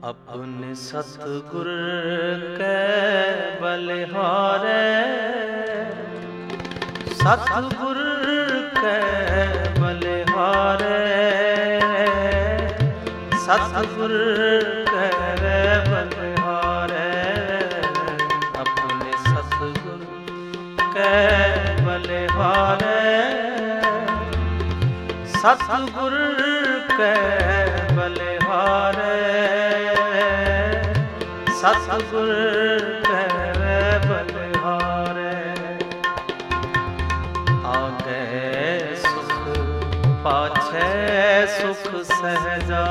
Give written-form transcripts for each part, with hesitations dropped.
अपने सतगुर कै बलिहारे, सतगुर कै बलिहारे, सतगुर कै बलिहारे। अपने सतगुर कै बलिहारे, सतगुर कै बलिहारे, सतगुर कै बलिहारे। आगे सुख पाछे सुख सहजा,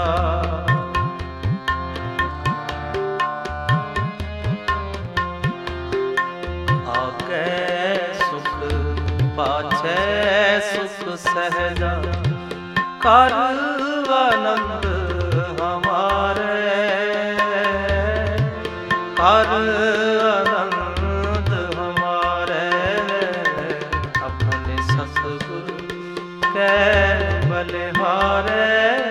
आगे सुख पाछे सुख सहजा। कर आनंद हमारे, कर आनंद हमारे। अपने सतगुर कै बलिहारे,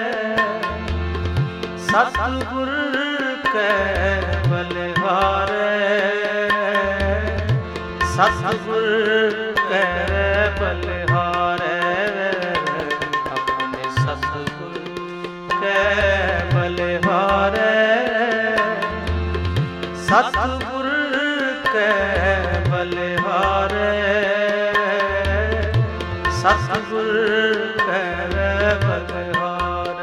सतगुर कै बलिहारे, सतगुर कै बलिहारे। अपने सतगुर कै बलिहारे, सतगुर कै बलिहारे, सतगुर कै बलिहारे।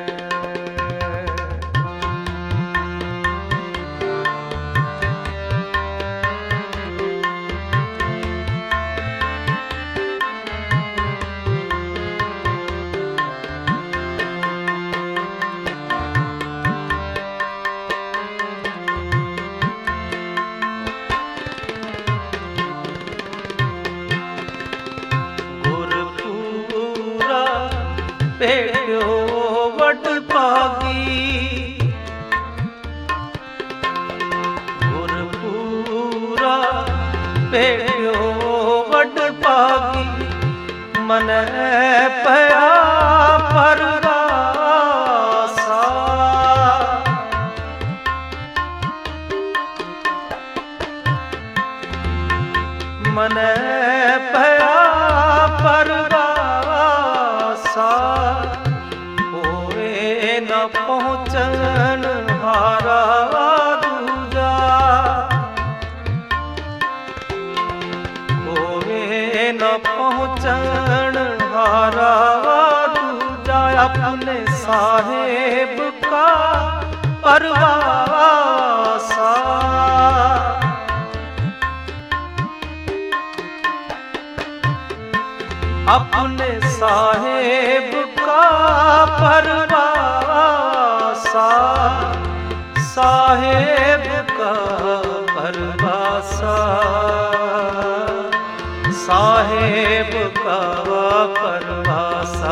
भेट्यो वड भागी, गुरपूरा भेट्यो वड भागी। मन पया परवासा, मन पया परवासा। होए न पहुँचन हारा दूजा, होए न पहुँचन हारा दूजा। अपने साहेब का परवासा, अपने साहेब का परवासा, साहेब का परवासा, साहेब का परवासा।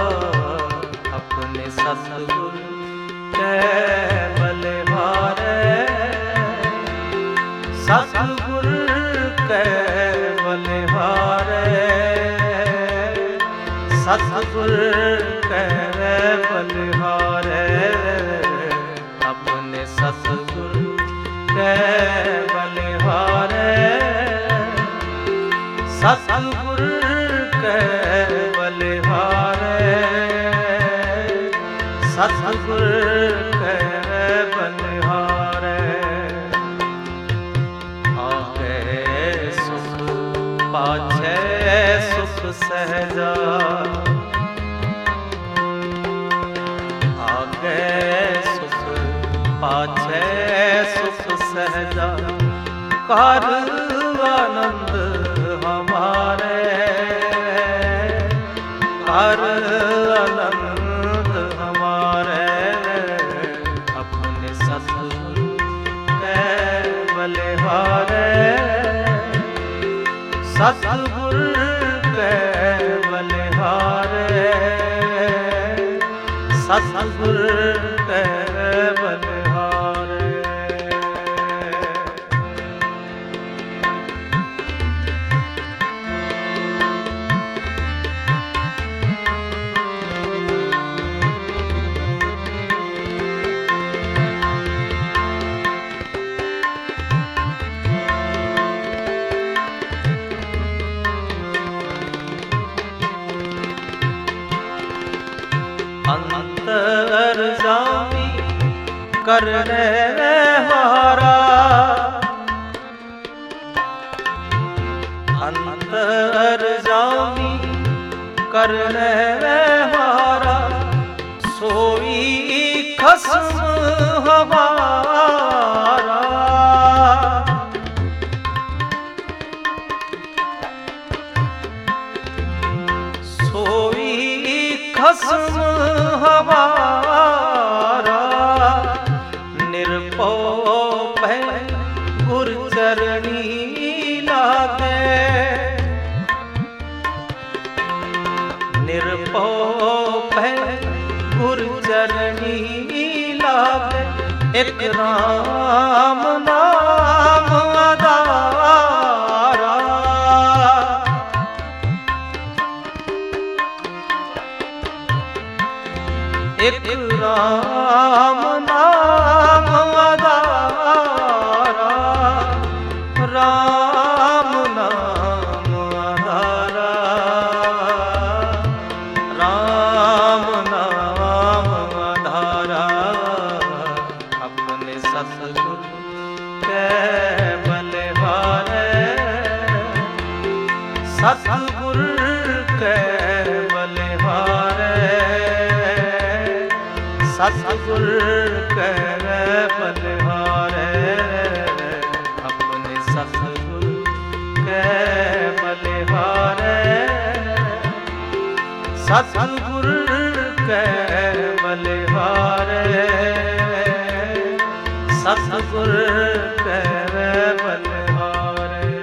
अपने सतगुर कै बलिहारे, सतगुर कै बलिहारे, सतगुर कै बलिहारे। अपने सतगुर कै बलिहारे, सतगुर कै बलिहारे, सतगुर कै बलिहारे। आगे सुख पाछे सुख सहजा, आगे सुख पाछे सुख सहजा। कर आनंद हमारे, कर आनंद हमारे। अपने सतगुर कै बलिहारे, सतगुर कै बलिहारे, सतगुर कै बलिहारे। अंतर जामी करने हारा, अंतर जामी करने हारा, सोई खसम हमारा। सोई खसम हमारा, निरपो भय गुर चरणी लागे, निरपो भय गुर चरणी लागे, एक राम नाम आधारा। एक राम नाम आधारा, राम नाम आधारा, राम नाम आधारा। अपने सतगुरु के बलिहारे, सतगुरु के बलिहारे, सतगुरु के बलिहारे। अपने सतगुरु के बलिहारे, सतगुरु के बलिहारे, सतगुरु के बलिहारे।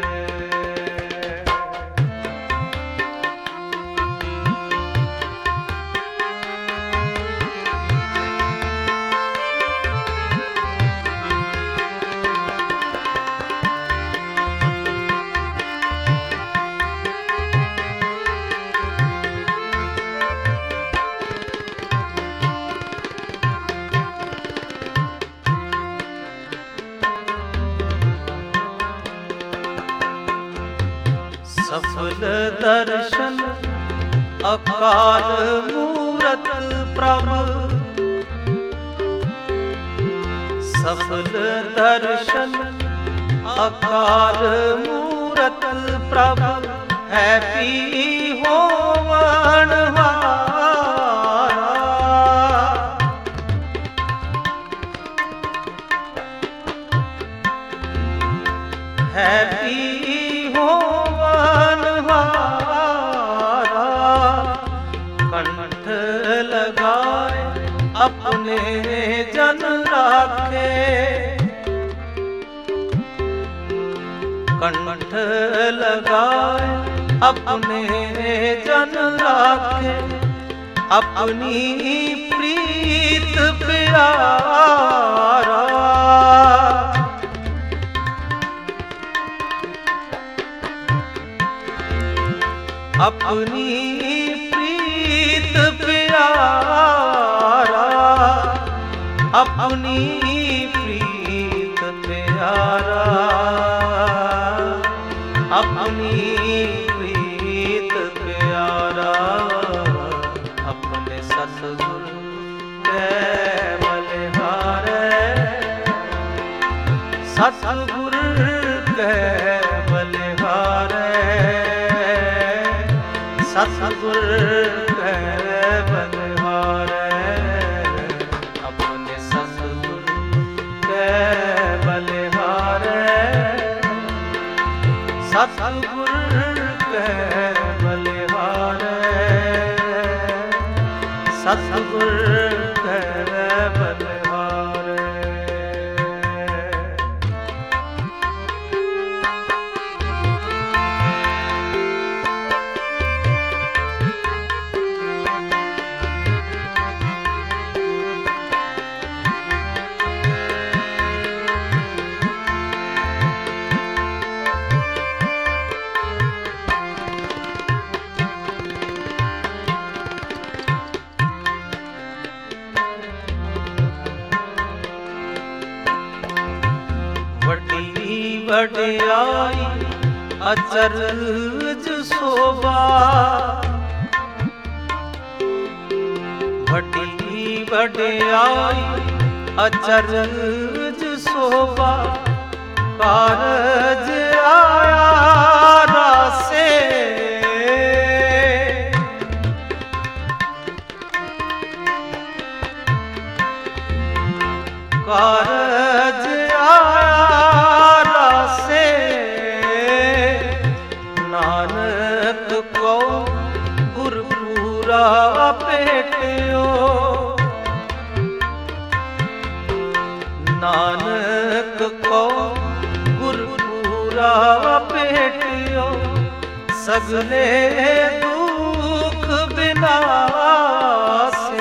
सफल दर्शन अकाल मूरत प्रभु, सफल दर्शन अकाल मूरत प्रभु, है पी होवन हारा। है पी होवन हारा, कंठ लगाए अपने जन राखे, कंठ लगाए अपने जन राखे, अपनी प्रीत प्यारा। अपनी प्रीत प्यारा, अपनी प्रीत प्यारा, अपनी प्रीत प्यारा। अपने सतगुरु के बलिहारे, सतगुरु के बलिहारे, सतगुरु के बलिहारे। अपने सतगुरु के बलिहारे, सतगुरु के बलिहारे, सतगुरु के बलिहारे। वडियाई अचरज शोभा, ਵੱਡੀ ਵਡਿਆਈ ਅਚਰਜ ਸੋਭਾ ਕਾਰਜ ਆਇਆ ਰਾਸੇ ਕਾਰਜ ਆਇਆ ਰਾਸੇ ਨਾਨਕ ਕੋ ਗੁਰ ਪੂਰਾ ਭੇਟਿਓ ਨਾਨਕ ਕੋ ਗੁਰ ਪੂਰਾ ਭੇਟਿਓ ਸਗਲੇ ਦੁਖ ਬਿਨਾਸੇ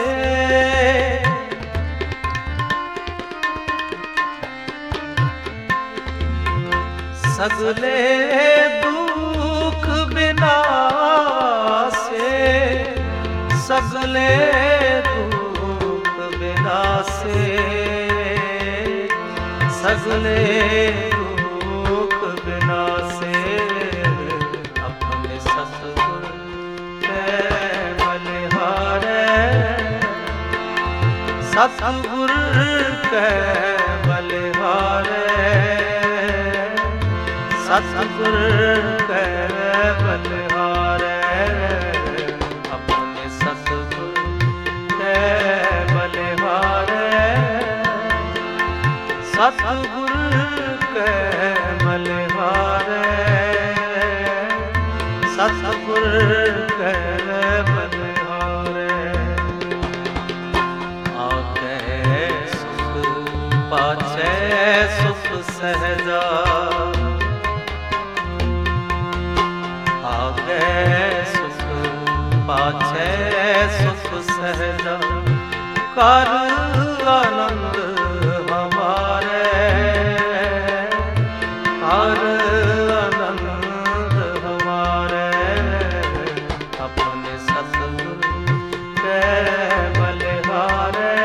ਸਗਲੇ ਦੁਖ ਬਿਨਾਸੇ ਸਗਲੇ ਦੁਖ ਬਿਨਾਸੇ ਸਗਲੇ ਦੁਖ ਬਿਨਾਸੇ ਆਪਣੇ ਸਤਿਗੁਰ ਕੈ ਬਲਿਹਾਰੈ ਸਤਿਗੁਰ ਕੈ ਬਲਿਹਾਰੈ ਸਤਿਗੁਰ ਕੈ ਬਲਿਹਾਰੈ ਆਪਣੇ ਸਤਿਗੁਰ ਕੈ ਬਲਿਹਾਰੈ ਸਤਿਗੁਰ ਕੈ ਬਲਿਹਾਰੈ ਸਤਿਗੁਰ ਕੈ ਬਲਿਹਾਰੈ ਆਖੇ ਸੁਖ ਪਾਛੈ ਸੁਖ ਸਹਿਜਾ ਆਗੇ ਸੁਖ ਪਾਛੈ ਸੁਖ ਸਹਿਜਾ ਕਰ ਆਨੰਦ ਹਮਾਰੇ ਕਰ ਆਨੰਦ ਹਮਾਰੇ ਆਪਣੇ ਸਤਿਗੁਰ ਕੈ ਬਲਿਹਾਰੈ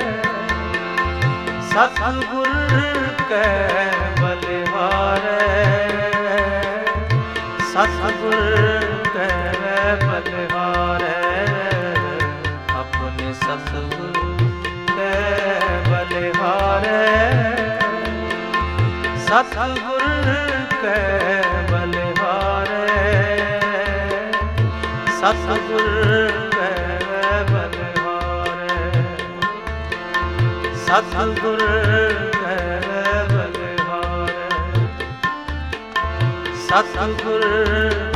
ਸਤਿਗੁਰ ਕੈ ਬਲਿਹਾਰੈ ਸਤਿਗੁਰ ਕੈ ਬਲਿਹਾਰੈ ਆਪਣੇ ਸਤਿਗੁਰ ਕੈ ਬਲਿਹਾਰੈ ਸਤਿਗੁਰ ਕੈ ਬਲਿਹਾਰੈ ਸਤਿਗੁਰ ਕੈ ਬਲਿਹਾਰੈ ਸਤਿਗੁਰ ਕੈ ਬਲਿਹਾਰੈ ਸਤਿਗੁਰ